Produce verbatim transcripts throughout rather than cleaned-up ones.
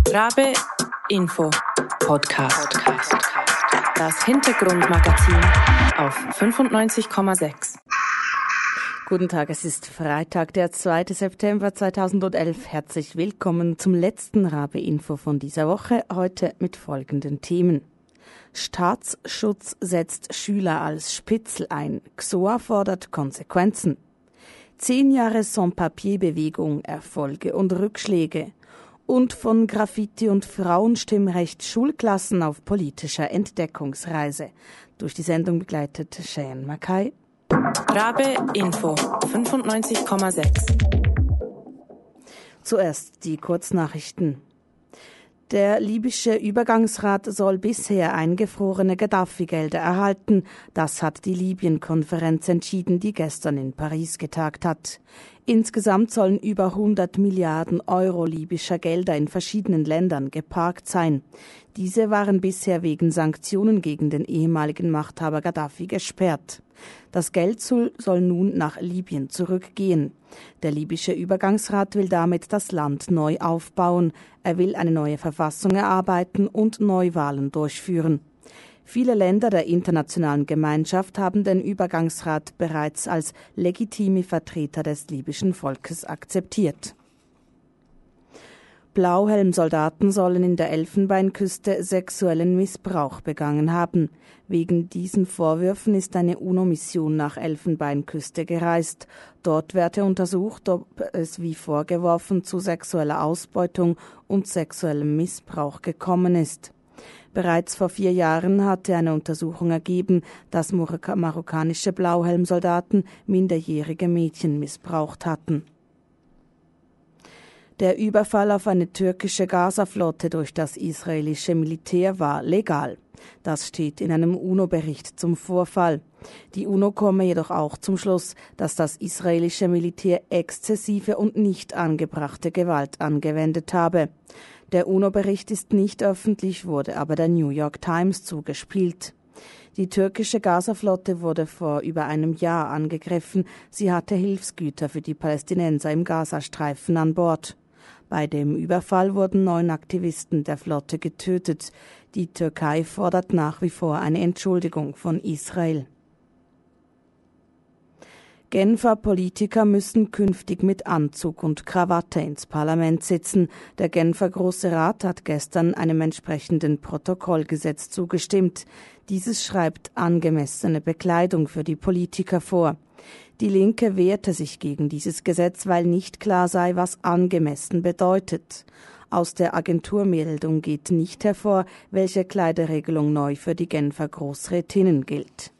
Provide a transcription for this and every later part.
Rabe Info Podcast. Das Hintergrundmagazin auf fünfundneunzig Komma sechs. Guten Tag, es ist Freitag, der zweite September zweitausendelf. Herzlich willkommen zum letzten Rabe Info von dieser Woche, heute mit folgenden Themen. Staatsschutz setzt Schüler als Spitzel ein. X O A fordert Konsequenzen. Zehn Jahre Sans-Papier-Bewegung, Erfolge und Rückschläge. Und von Graffiti und Frauenstimmrecht Schulklassen auf politischer Entdeckungsreise. Durch die Sendung begleitet Cheyenne Mackay. Rabe Info fünfundneunzig Komma sechs. Zuerst die Kurznachrichten. Der libysche Übergangsrat soll bisher eingefrorene Gaddafi-Gelder erhalten. Das hat die Libyen-Konferenz entschieden, die gestern in Paris getagt hat. Insgesamt sollen über hundert Milliarden Euro libyscher Gelder in verschiedenen Ländern geparkt sein. Diese waren bisher wegen Sanktionen gegen den ehemaligen Machthaber Gaddafi gesperrt. Das Geld soll nun nach Libyen zurückgehen. Der libysche Übergangsrat will damit das Land neu aufbauen. Er will eine neue Verfassung erarbeiten und Neuwahlen durchführen. Viele Länder der internationalen Gemeinschaft haben den Übergangsrat bereits als legitime Vertreter des libyschen Volkes akzeptiert. Blauhelmsoldaten sollen in der Elfenbeinküste sexuellen Missbrauch begangen haben. Wegen diesen Vorwürfen ist eine UNO-Mission nach Elfenbeinküste gereist. Dort werde untersucht, ob es wie vorgeworfen zu sexueller Ausbeutung und sexuellem Missbrauch gekommen ist. Bereits vor vier Jahren hatte eine Untersuchung ergeben, dass marokkanische Blauhelmsoldaten minderjährige Mädchen missbraucht hatten. Der Überfall auf eine türkische Gaza-Flotte durch das israelische Militär war legal. Das steht in einem UNO-Bericht zum Vorfall. Die UNO komme jedoch auch zum Schluss, dass das israelische Militär exzessive und nicht angebrachte Gewalt angewendet habe. Der UNO-Bericht ist nicht öffentlich, wurde aber der New York Times zugespielt. Die türkische Gaza-Flotte wurde vor über einem Jahr angegriffen. Sie hatte Hilfsgüter für die Palästinenser im Gazastreifen an Bord. Bei dem Überfall wurden neun Aktivisten der Flotte getötet. Die Türkei fordert nach wie vor eine Entschuldigung von Israel. Genfer Politiker müssen künftig mit Anzug und Krawatte ins Parlament sitzen. Der Genfer Große Rat hat gestern einem entsprechenden Protokollgesetz zugestimmt. Dieses schreibt angemessene Bekleidung für die Politiker vor. Die Linke wehrte sich gegen dieses Gesetz, weil nicht klar sei, was angemessen bedeutet. Aus der Agenturmeldung geht nicht hervor, welche Kleiderregelung neu für die Genfer Großrätinnen gilt.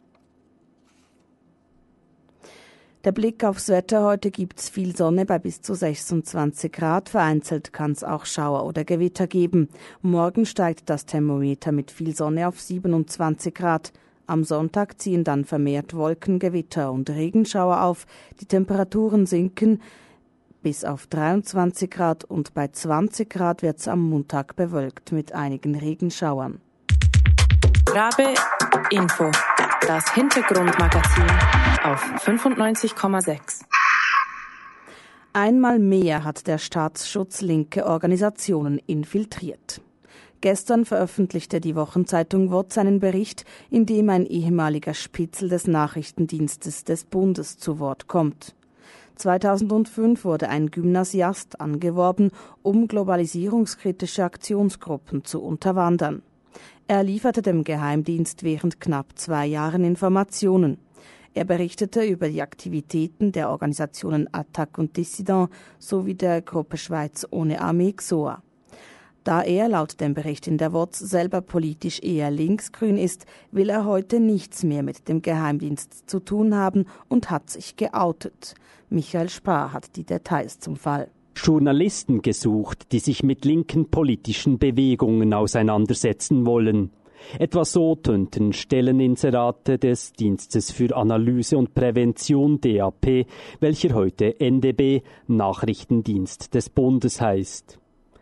Der Blick aufs Wetter: Heute gibt's viel Sonne bei bis zu sechsundzwanzig Grad. Vereinzelt kann's auch Schauer oder Gewitter geben. Morgen steigt das Thermometer mit viel Sonne auf siebenundzwanzig Grad. Am Sonntag ziehen dann vermehrt Wolken, Gewitter und Regenschauer auf. Die Temperaturen sinken bis auf dreiundzwanzig Grad und bei zwanzig Grad wird's am Montag bewölkt mit einigen Regenschauern. Rabe Info, das Hintergrundmagazin auf fünfundneunzig Komma sechs. Einmal mehr hat der Staatsschutz linke Organisationen infiltriert. Gestern veröffentlichte die Wochenzeitung W O Z einen Bericht, in dem ein ehemaliger Spitzel des Nachrichtendienstes des Bundes zu Wort kommt. zweitausendfünf wurde ein Gymnasiast angeworben, um globalisierungskritische Aktionsgruppen zu unterwandern. Er lieferte dem Geheimdienst während knapp zwei Jahren Informationen. Er berichtete über die Aktivitäten der Organisationen Attac und Dissident sowie der Gruppe Schweiz ohne Armee X O A. Da er laut dem Bericht in der W O Z selber politisch eher linksgrün ist, will er heute nichts mehr mit dem Geheimdienst zu tun haben und hat sich geoutet. Michael Spar hat die Details zum Fall. Journalisten gesucht, die sich mit linken politischen Bewegungen auseinandersetzen wollen. Etwa so tönten Stelleninserate des Dienstes für Analyse und Prävention D A P, welcher heute N D B, Nachrichtendienst des Bundes heißt.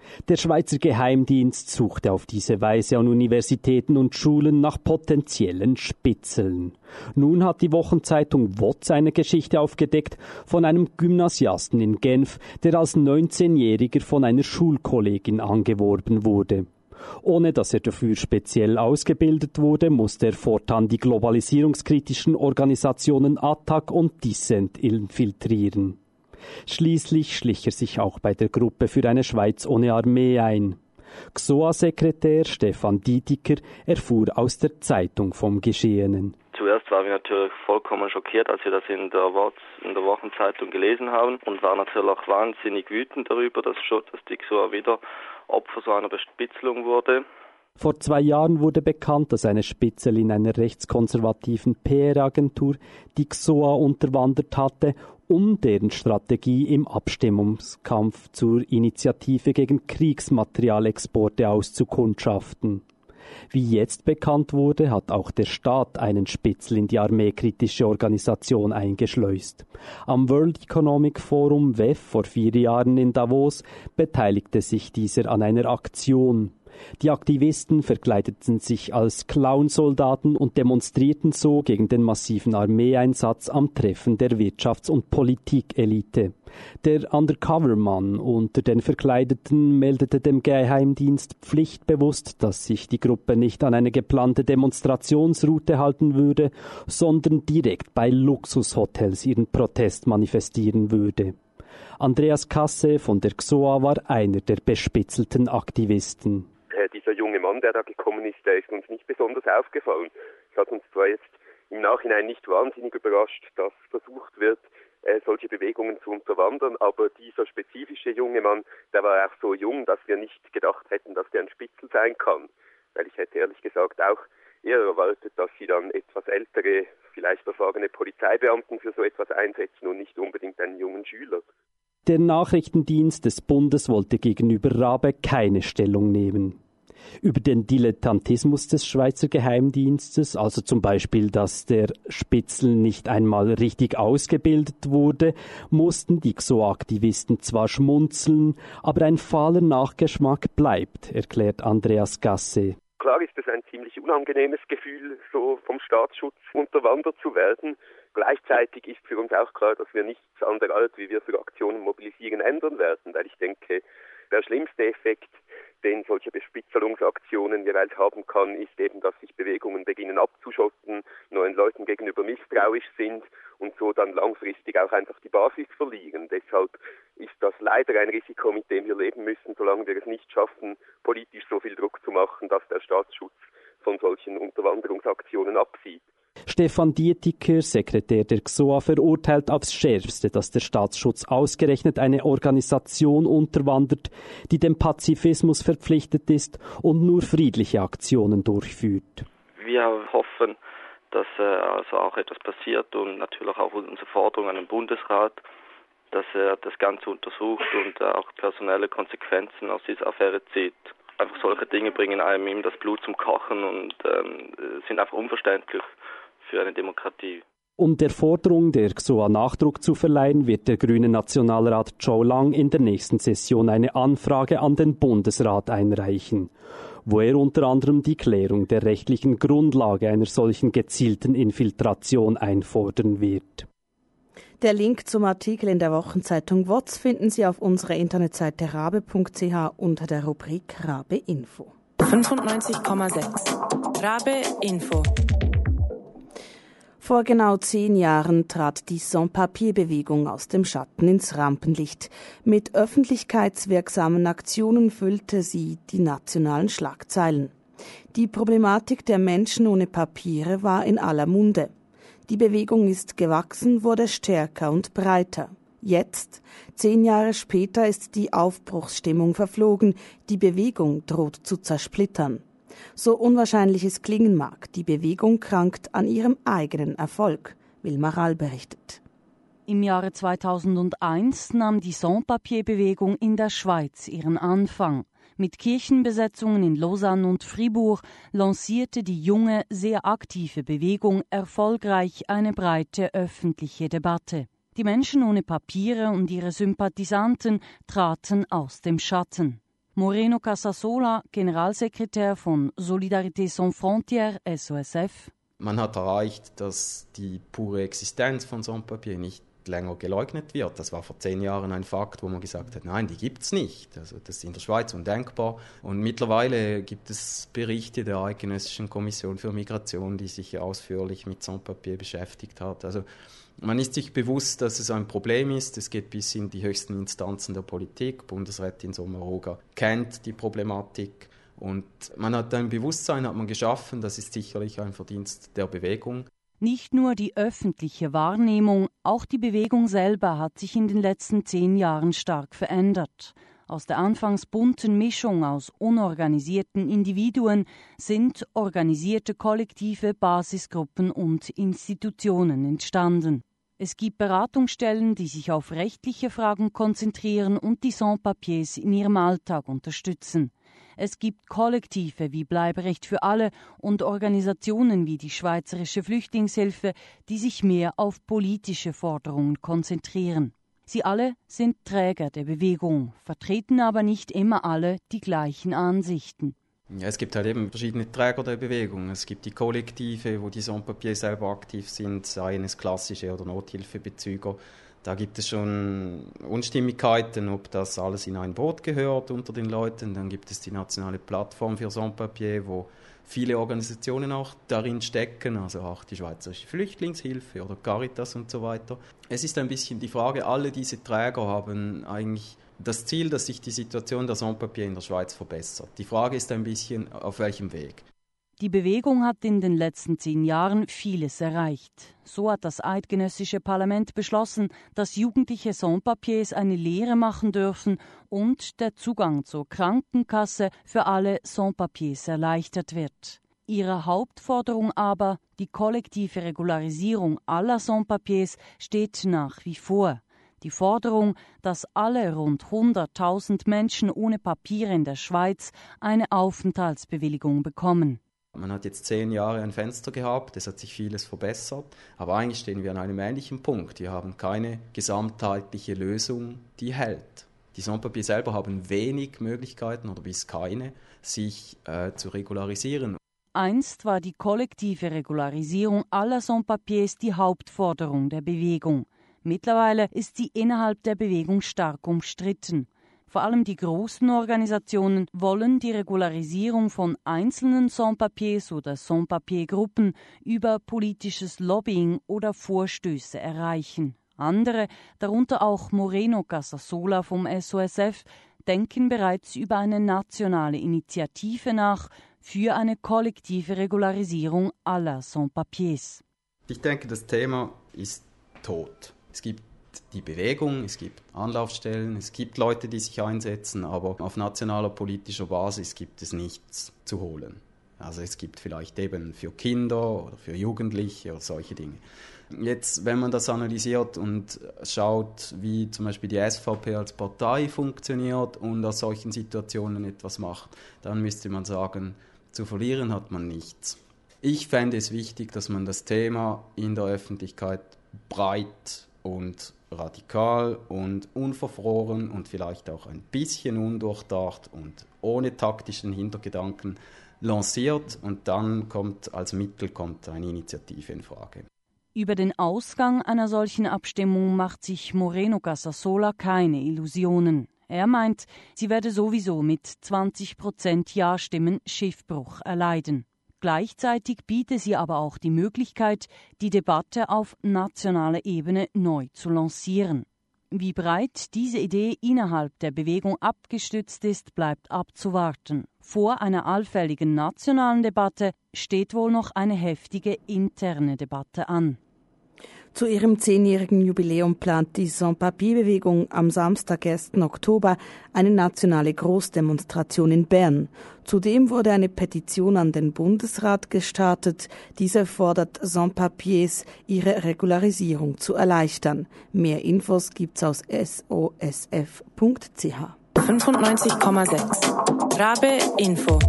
Der Schweizer Geheimdienst suchte auf diese Weise an Universitäten und Schulen nach potenziellen Spitzeln. Nun hat die Wochenzeitung W O Z eine Geschichte aufgedeckt von einem Gymnasiasten in Genf, der als neunzehnjähriger von einer Schulkollegin angeworben wurde. Ohne dass er dafür speziell ausgebildet wurde, musste er fortan die globalisierungskritischen Organisationen A T A C und Dissent infiltrieren. Schließlich schlich er sich auch bei der Gruppe für eine Schweiz ohne Armee ein. X O A-Sekretär Stefan Dietiker erfuhr aus der Zeitung vom Geschehenen. Zuerst waren wir natürlich vollkommen schockiert, als wir das in der, Wo- in der Wochenzeitung gelesen haben und waren natürlich auch wahnsinnig wütend darüber, dass, schon, dass die X O A wieder Opfer so einer Bespitzelung wurde. Vor zwei Jahren wurde bekannt, dass eine Spitzelin einer rechtskonservativen P R-Agentur die X O A unterwandert hatte, um deren Strategie im Abstimmungskampf zur Initiative gegen Kriegsmaterialexporte auszukundschaften. Wie jetzt bekannt wurde, hat auch der Staat einen Spitzel in die armeekritische Organisation eingeschleust. Am World Economic Forum W E F vor vier Jahren in Davos beteiligte sich dieser an einer Aktion. Die Aktivisten verkleideten sich als Clownsoldaten und demonstrierten so gegen den massiven Armeeeinsatz am Treffen der Wirtschafts- und Politikelite. Der Undercover-Mann unter den Verkleideten meldete dem Geheimdienst pflichtbewusst, dass sich die Gruppe nicht an eine geplante Demonstrationsroute halten würde, sondern direkt bei Luxushotels ihren Protest manifestieren würde. Andreas Kasse von der X O A war einer der bespitzelten Aktivisten. Dieser junge Mann, der da gekommen ist, der ist uns nicht besonders aufgefallen. Es hat uns zwar jetzt im Nachhinein nicht wahnsinnig überrascht, dass versucht wird, solche Bewegungen zu unterwandern, aber dieser spezifische junge Mann, der war auch so jung, dass wir nicht gedacht hätten, dass der ein Spitzel sein kann. Weil ich hätte ehrlich gesagt auch eher erwartet, dass sie dann etwas ältere, vielleicht erfahrene Polizeibeamten für so etwas einsetzen und nicht unbedingt einen jungen Schüler. Der Nachrichtendienst des Bundes wollte gegenüber Rabe keine Stellung nehmen. Über den Dilettantismus des Schweizer Geheimdienstes, also zum Beispiel, dass der Spitzel nicht einmal richtig ausgebildet wurde, mussten die X O A-Aktivisten zwar schmunzeln, aber ein fahler Nachgeschmack bleibt, erklärt Andreas Gasse. Klar ist es ein ziemlich unangenehmes Gefühl, so vom Staatsschutz unterwandert zu werden. Gleichzeitig ist für uns auch klar, dass wir nichts an der Art, wie wir für Aktionen mobilisieren, ändern werden, weil ich denke, der schlimmste Effekt, den solche Bespitzelungsaktionen jeweils haben kann, ist eben, dass sich Bewegungen beginnen abzuschotten, neuen Leuten gegenüber misstrauisch sind und so dann langfristig auch einfach die Basis verlieren. Deshalb ist das leider ein Risiko, mit dem wir leben müssen, solange wir es nicht schaffen, politisch so viel Druck zu machen, dass der Staatsschutz von solchen Unterwanderungsaktionen absieht. Stefan Dietiker, Sekretär der X O A, verurteilt aufs Schärfste, dass der Staatsschutz ausgerechnet eine Organisation unterwandert, die dem Pazifismus verpflichtet ist und nur friedliche Aktionen durchführt. Wir hoffen, dass äh, also auch etwas passiert und natürlich auch unsere Forderung an den Bundesrat, dass er das Ganze untersucht und äh, auch personelle Konsequenzen aus dieser Affäre zieht. Einfach solche Dinge bringen einem ihm das Blut zum Kochen und ähm, sind einfach unverständlich für eine Demokratie. Um der Forderung der X O A Nachdruck zu verleihen, wird der grüne Nationalrat Joe Lang in der nächsten Session eine Anfrage an den Bundesrat einreichen, wo er unter anderem die Klärung der rechtlichen Grundlage einer solchen gezielten Infiltration einfordern wird. Der Link zum Artikel in der Wochenzeitung W O Z finden Sie auf unserer Internetseite rabe punkt c h unter der Rubrik Rabe Info. fünfundneunzig Komma sechs Rabe Info. Vor genau zehn Jahren trat die Sans-Papier-Bewegung aus dem Schatten ins Rampenlicht. Mit öffentlichkeitswirksamen Aktionen füllte sie die nationalen Schlagzeilen. Die Problematik der Menschen ohne Papiere war in aller Munde. Die Bewegung ist gewachsen, wurde stärker und breiter. Jetzt, zehn Jahre später, ist die Aufbruchsstimmung verflogen. Die Bewegung droht zu zersplittern. So unwahrscheinlich es klingen mag, die Bewegung krankt an ihrem eigenen Erfolg. Wilma Rall berichtet. Im Jahre zweitausendeins nahm die Sans-Papier-Bewegung in der Schweiz ihren Anfang. Mit Kirchenbesetzungen in Lausanne und Fribourg lancierte die junge, sehr aktive Bewegung erfolgreich eine breite öffentliche Debatte. Die Menschen ohne Papiere und ihre Sympathisanten traten aus dem Schatten. Moreno Casasola, Generalsekretär von Solidarité Sans Frontières, S O S F. Man hat erreicht, dass die pure Existenz von Sans-Papiers nicht länger geleugnet wird. Das war vor zehn Jahren ein Fakt, wo man gesagt hat, nein, die gibt es nicht. Also das ist in der Schweiz undenkbar. Und mittlerweile gibt es Berichte der Eidgenössischen Kommission für Migration, die sich ausführlich mit Sans-Papiers beschäftigt hat. Also man ist sich bewusst, dass es ein Problem ist. Es geht bis in die höchsten Instanzen der Politik. Bundesrätin Sommaruga kennt die Problematik. Und man hat ein Bewusstsein, hat man geschaffen. Das ist sicherlich ein Verdienst der Bewegung. Nicht nur die öffentliche Wahrnehmung, auch die Bewegung selber hat sich in den letzten zehn Jahren stark verändert. Aus der anfangs bunten Mischung aus unorganisierten Individuen sind organisierte Kollektive, Basisgruppen und Institutionen entstanden. Es gibt Beratungsstellen, die sich auf rechtliche Fragen konzentrieren und die Sans-Papiers in ihrem Alltag unterstützen. Es gibt Kollektive wie Bleiberecht für alle und Organisationen wie die Schweizerische Flüchtlingshilfe, die sich mehr auf politische Forderungen konzentrieren. Sie alle sind Träger der Bewegung, vertreten aber nicht immer alle die gleichen Ansichten. Ja, es gibt halt eben verschiedene Träger der Bewegung. Es gibt die Kollektive, wo die Sans-Papiers selber aktiv sind, seien es klassische oder Nothilfebezüger. Da gibt es schon Unstimmigkeiten, ob das alles in ein Boot gehört unter den Leuten. Dann gibt es die nationale Plattform für Sans-Papiers, wo viele Organisationen auch darin stecken, also auch die Schweizerische Flüchtlingshilfe oder Caritas und so weiter. Es ist ein bisschen die Frage, alle diese Träger haben eigentlich das Ziel, dass sich die Situation der Sans-Papiers in der Schweiz verbessert. Die Frage ist ein bisschen, auf welchem Weg. Die Bewegung hat in den letzten zehn Jahren vieles erreicht. So hat das eidgenössische Parlament beschlossen, dass jugendliche Sans-Papiers eine Lehre machen dürfen und der Zugang zur Krankenkasse für alle Sans-Papiers erleichtert wird. Ihre Hauptforderung aber, die kollektive Regularisierung aller Sans-Papiers, steht nach wie vor. Die Forderung, dass alle rund hunderttausend Menschen ohne Papiere in der Schweiz eine Aufenthaltsbewilligung bekommen. Man hat jetzt zehn Jahre ein Fenster gehabt, es hat sich vieles verbessert, aber eigentlich stehen wir an einem ähnlichen Punkt. Wir haben keine gesamtheitliche Lösung, die hält. Die Sans-Papiers selber haben wenig Möglichkeiten oder bis keine, sich äh, zu regularisieren. Einst war die kollektive Regularisierung aller Sans-Papiers die Hauptforderung der Bewegung. Mittlerweile ist sie innerhalb der Bewegung stark umstritten. Vor allem die großen Organisationen wollen die Regularisierung von einzelnen Sans-Papiers oder Sans-Papiers-Gruppen über politisches Lobbying oder Vorstöße erreichen. Andere, darunter auch Moreno Casasola vom S O S F, denken bereits über eine nationale Initiative nach für eine kollektive Regularisierung aller Sans-Papiers. Ich denke, das Thema ist tot. Es gibt die Bewegung, es gibt Anlaufstellen, es gibt Leute, die sich einsetzen, aber auf nationaler politischer Basis gibt es nichts zu holen. Also es gibt vielleicht eben für Kinder oder für Jugendliche oder solche Dinge. Jetzt, wenn man das analysiert und schaut, wie zum Beispiel die S V P als Partei funktioniert und aus solchen Situationen etwas macht, dann müsste man sagen, zu verlieren hat man nichts. Ich fände es wichtig, dass man das Thema in der Öffentlichkeit breit und radikal und unverfroren und vielleicht auch ein bisschen undurchdacht und ohne taktischen Hintergedanken lanciert und dann kommt als Mittel kommt eine Initiative in Frage. Über den Ausgang einer solchen Abstimmung macht sich Moreno Casasola keine Illusionen. Er meint, sie werde sowieso mit zwanzig Prozent Ja-Stimmen Schiffbruch erleiden. Gleichzeitig biete sie aber auch die Möglichkeit, die Debatte auf nationaler Ebene neu zu lancieren. Wie breit diese Idee innerhalb der Bewegung abgestützt ist, bleibt abzuwarten. Vor einer allfälligen nationalen Debatte steht wohl noch eine heftige interne Debatte an. Zu ihrem zehnjährigen Jubiläum plant die Sans-Papiers-Bewegung am Samstag, ersten Oktober, eine nationale Großdemonstration in Bern. Zudem wurde eine Petition an den Bundesrat gestartet. Diese fordert Sans-Papiers, ihre Regularisierung zu erleichtern. Mehr Infos gibt's aus S O S F Punkt C H. fünfundneunzig Komma sechs Rabe Info.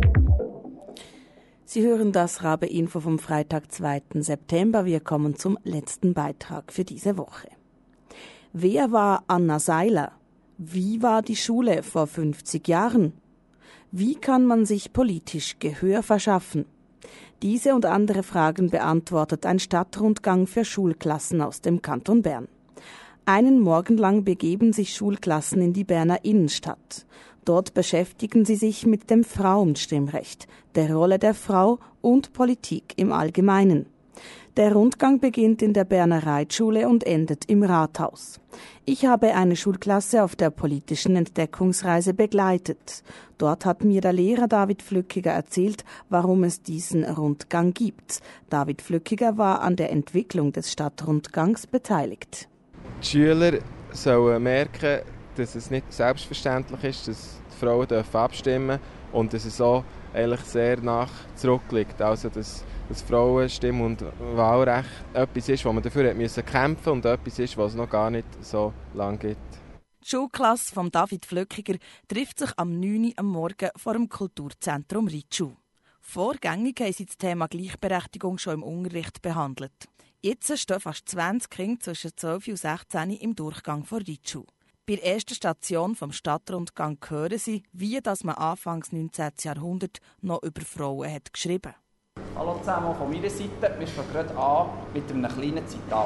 Sie hören das Rabe Info vom Freitag, zweiten September. Wir kommen zum letzten Beitrag für diese Woche. Wer war Anna Seiler? Wie war die Schule vor fünfzig Jahren? Wie kann man sich politisch Gehör verschaffen? Diese und andere Fragen beantwortet ein Stadtrundgang für Schulklassen aus dem Kanton Bern. Einen Morgen lang begeben sich Schulklassen in die Berner Innenstadt. Dort beschäftigen sie sich mit dem Frauenstimmrecht, der Rolle der Frau und Politik im Allgemeinen. Der Rundgang beginnt in der Berner Reitschule und endet im Rathaus. Ich habe eine Schulklasse auf der politischen Entdeckungsreise begleitet. Dort hat mir der Lehrer David Flückiger erzählt, warum es diesen Rundgang gibt. David Flückiger war an der Entwicklung des Stadtrundgangs beteiligt. Die Schüler sollen merken, dass es nicht selbstverständlich ist, dass die Frauen abstimmen dürfen und dass es auch eigentlich sehr nach zurückliegt. Also, dass dass Frauenstimme- und Wahlrecht etwas ist, wo man dafür kämpfen musste und etwas ist, was es noch gar nicht so lange gibt. Die Schulklasse von David Flückiger trifft sich am neun Uhr am Morgen vor dem Kulturzentrum Reitschule. Vorgängig haben sie das Thema Gleichberechtigung schon im Unterricht behandelt. Jetzt stehen fast zwanzig Kinder zwischen zwölf und sechzehn im Durchgang vor Reitschule. Bei der ersten Station vom Stadtrundgang hören sie, wie das man Anfangs neunzehnten Jahrhundert noch über Frauen hat geschrieben. Hallo zusammen von meiner Seite. Wir fangen gerade an mit einem kleinen Zitat.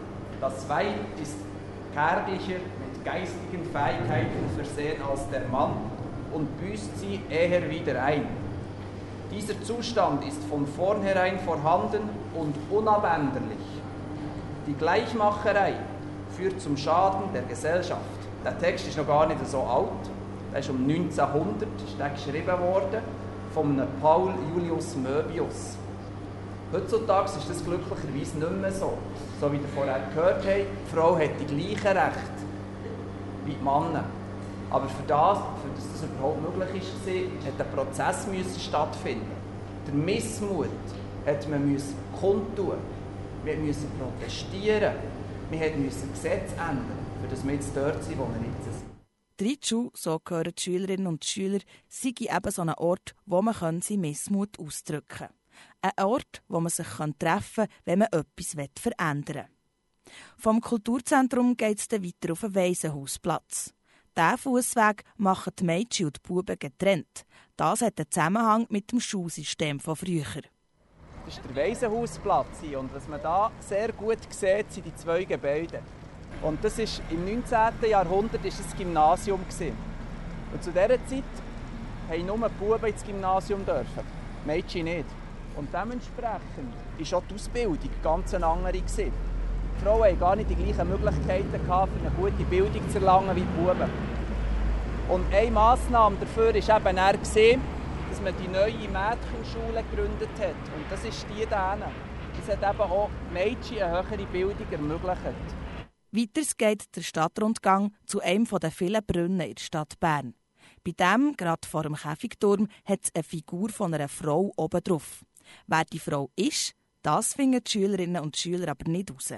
Das Weib ist kärglicher, mit geistigen Fähigkeiten versehen als der Mann und büßt sie eher wieder ein. Dieser Zustand ist von vornherein vorhanden und unabänderlich. Die Gleichmacherei führt zum Schaden der Gesellschaft. Der Text ist noch gar nicht so alt. Der ist um neunzehnhundert ist der geschrieben worden. Von Paul Julius Möbius. Heutzutage ist das glücklicherweise nicht mehr so. So wie ihr vorher gehört habt, die Frau hat die gleichen Rechte wie die Männer. Aber für das, für das das überhaupt möglich ist, hat ein Prozess müssen stattfinden. Der Missmut hat man müssen kundtun. Wir mussten protestieren. Wir mussten Gesetze ändern, für das wir jetzt dort sind, wo wir jetzt sind. Die Reitschule, so gehören die Schülerinnen und Schüler, sei eben so ein Ort, wo man seinen Missmut ausdrücken kann. Ein Ort, wo man sich treffen kann, wenn man etwas verändern will. Vom Kulturzentrum geht es dann weiter auf den Waisenhausplatz. Diesen Fussweg machen die Mädchen und die Buben getrennt. Das hat einen Zusammenhang mit dem Schulsystem von früher. Das ist der Waisenhausplatz und was man hier sehr gut sieht, sind die zwei Gebäude. Und das ist im neunzehnten Jahrhundert war das Gymnasium. Und zu dieser Zeit durften nur die Buben ins Gymnasium, die Mädchen nicht. Und dementsprechend war auch die Ausbildung ganz eine andere. Die Frauen hatten gar nicht die gleichen Möglichkeiten, für eine gute Bildung zu erlangen wie die Buben. Und eine Massnahme dafür war eben auch, dass man die neue Mädchenschule gegründet hat. Und das ist die da. Das hat eben auch Mädchen eine höhere Bildung ermöglicht. Weiter geht der Stadtrundgang zu einem der vielen Brunnen in der Stadt Bern. Bei dem, gerade vor dem Käfigturm, hat es eine Figur von einer Frau oben drauf. Wer die Frau ist, das finden die Schülerinnen und Schüler aber nicht raus.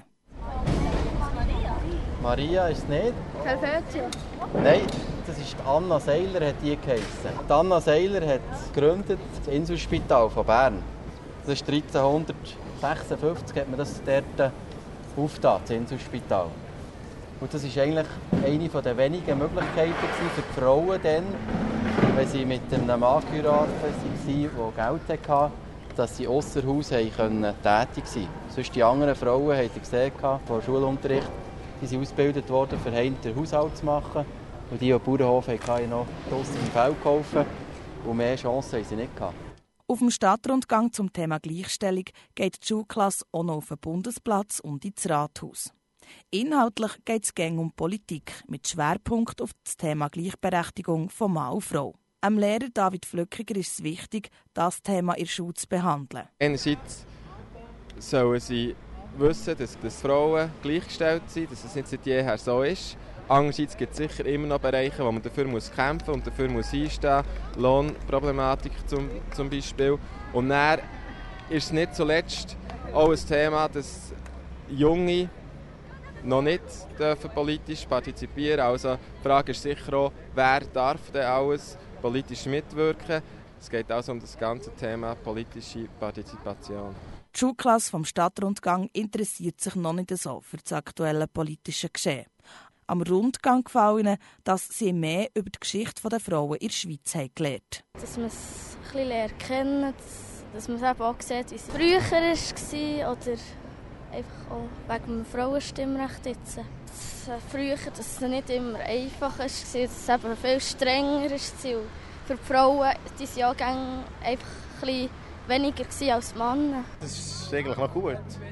Maria ist es nicht? Helvetia. Nein, das ist Anna Seiler, hat die geheissen. Die Anna Seiler hat gegründet das Inselspital von Bern. Das ist dreizehnhundertsechsundfünfzig hat man das dort aufgetan, das Inselspital. Und das war eigentlich eine der wenigen Möglichkeiten für die Frauen, dann, wenn sie mit einem Mann geheiratet waren, der Geld hatte, dass sie ausser Haus tätig sein konnten. Sonst die anderen Frauen, haben Sie gesehen, vor Schulunterricht, die sind ausgebildet worden, für den Haushalt zu machen. Und die, die Bauernhof hatten, haben noch draussen im Feld geholfen. Und mehr Chancen haben sie nicht gehabt. Auf dem Stadtrundgang zum Thema Gleichstellung geht die Schulklasse auch noch auf den Bundesplatz und ins Rathaus. Inhaltlich geht es gäng um Politik, mit Schwerpunkt auf das Thema Gleichberechtigung von Mann und Frau. Dem Lehrer David Flückiger ist es wichtig, das Thema in der Schule zu behandeln. Einerseits sollen sie wissen, dass, dass Frauen gleichgestellt sind, dass es nicht seit jeher so ist. Andererseits gibt es sicher immer noch Bereiche, wo man dafür muss kämpfen und dafür muss einstehen muss. Lohnproblematik zum, zum Beispiel. Und dann ist es nicht zuletzt auch ein Thema, dass Junge noch nicht dürfen politisch partizipieren. Also die Frage ist sicher auch, wer darf denn alles politisch mitwirken. Es geht also um das ganze Thema politische Partizipation. Die Schulklasse vom Stadtrundgang interessiert sich noch nicht so für das aktuelle politische Geschehen. am Rundgang gefallen, dass sie mehr über die Geschichte der Frauen in der Schweiz haben gelernt. Dass man es ein bisschen lernt kennen, dass man es eben auch sieht, wie es früher war oder einfach auch wegen dem Frauenstimmrecht jetzt. Dass früher dass es nicht immer einfach war, dass es eben viel strenger war. Für die Frauen die waren ja auch einfach ein bisschen weniger als die Männer. Das ist eigentlich noch gut.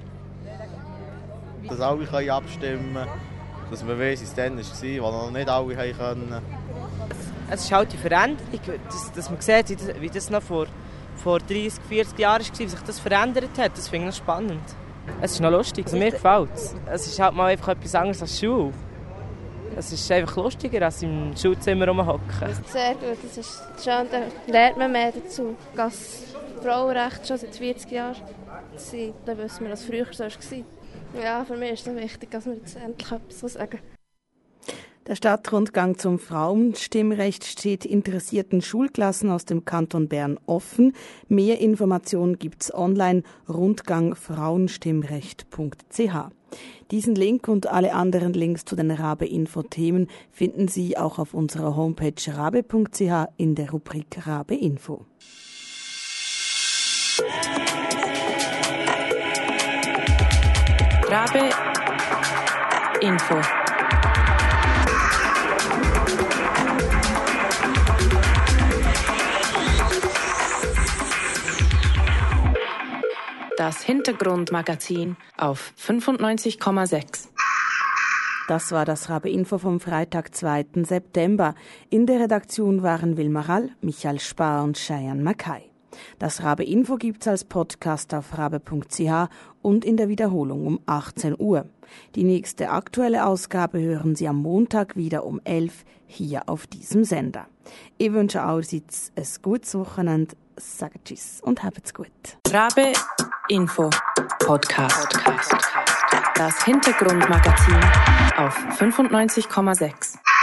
Dass alle abstimmen können, dass man weiss, wie es dann war, wo noch nicht alle können. Es ist halt die Veränderung, dass, dass man sieht, wie das, wie das noch vor, vor dreissig, vierzig Jahren war, wie sich das verändert hat. Das finde ich noch spannend. Es ist noch lustig, also mir gefällt es. Es ist halt mal einfach etwas anderes als Schule. Es ist einfach lustiger, als im Schulzimmer rumhocken. Sehr gut, das ist schön, da lernt man mehr dazu. Das Frauenrecht schon seit vierzig Jahren sind, dann wissen wir, dass es früher so war. Ja, für mich ist es wichtig, dass wir jetzt endlich etwas sagen. Der Stadtrundgang zum Frauenstimmrecht steht interessierten Schulklassen aus dem Kanton Bern offen. Mehr Informationen gibt's online rundgang frauenstimmrecht punkt c h. Diesen Link und alle anderen Links zu den Rabe-Info-Themen finden Sie auch auf unserer Homepage rabe punkt c h in der Rubrik Rabe-Info. Rabe Info. Das Hintergrundmagazin auf fünfundneunzig Komma sechs. Das war das Rabe-Info vom Freitag, zweiten September. In der Redaktion waren Wilma Rall, Michael Spar und Cheyenne Mackay. Das Rabe-Info gibt's als Podcast auf rabe punkt c h und in der Wiederholung um achtzehn Uhr. Die nächste aktuelle Ausgabe hören Sie am Montag wieder um elf hier auf diesem Sender. Ich wünsche allerseits ein gutes Wochenende, sage Tschüss und habt's gut. Rabe Info Podcast. Das Hintergrundmagazin auf fünfundneunzig Komma sechs.